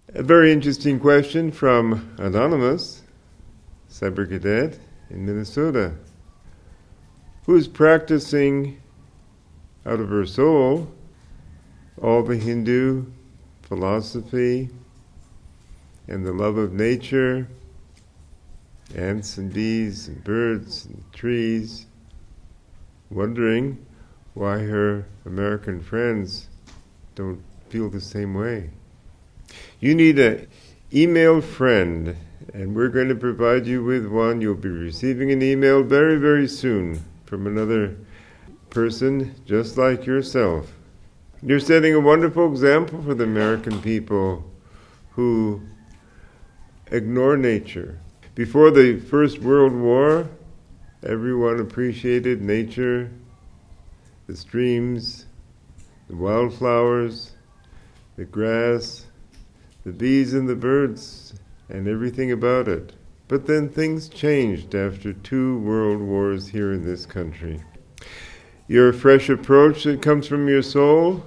A very interesting question from Anonymous, Cyber Cadet in Minnesota, who's practicing out of her soul all the Hindu philosophy and the love of nature, ants and bees and birds and trees, wondering why her American friends don't feel the same way. You need an email friend, and we're going to provide you with one. You'll be receiving an email very, very soon from another person just like yourself. You're setting a wonderful example for the American people who ignore nature. Before the First World War, everyone appreciated nature, the streams, the wildflowers, the grass, the bees and the birds, and everything about it. But then things changed after 2 world wars here in this country. Your fresh approach that comes from your soul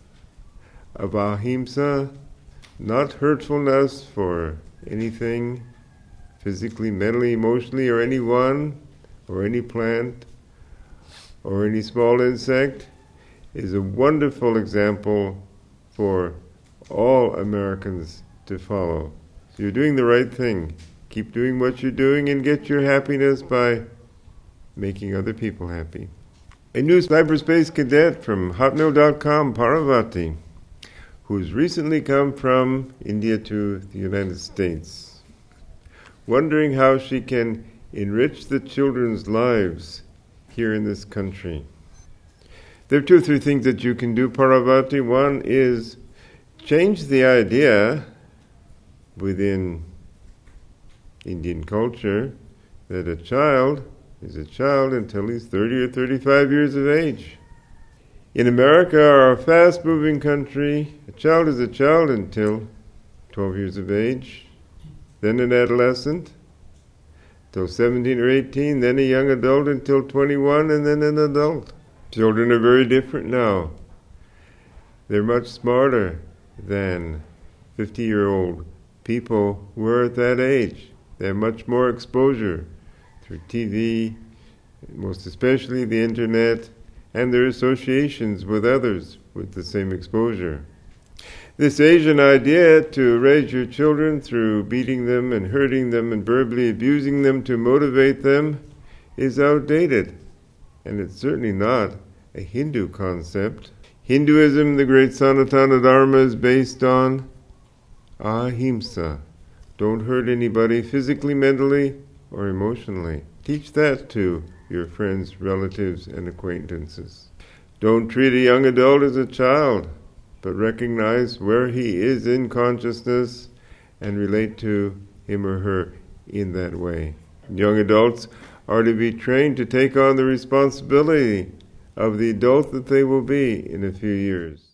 of ahimsa, not hurtfulness for anything, physically, mentally, emotionally, or anyone, or any plant, or any small insect, is a wonderful example for all Americans to follow. So you're doing the right thing. Keep doing what you're doing and get your happiness by making other people happy. A new cyberspace cadet from hotmail.com, Parvati, who's recently come from India to the United States, wondering how she can enrich the children's lives here in this country. There are 2 or 3 things that you can do, Parvati. One is change the idea within Indian culture that a child is a child until he's 30 or 35 years of age. In America, our fast-moving country, a child is a child until 12 years of age, then an adolescent, till 17 or 18, then a young adult until 21, and then an adult. Children are very different now. They're much smarter than 50-year-old people who are at that age. They have much more exposure through TV, most especially the internet, and their associations with others with the same exposure. This Asian idea to raise your children through beating them and hurting them and verbally abusing them to motivate them is outdated, and it's certainly not a Hindu concept. Hinduism, the great Sanatana Dharma, is based on ahimsa. Don't hurt anybody physically, mentally, or emotionally. Teach that to your friends, relatives, and acquaintances. Don't treat a young adult as a child, but recognize where he is in consciousness and relate to him or her in that way. Young adults are to be trained to take on the responsibility of the adult that they will be in a few years.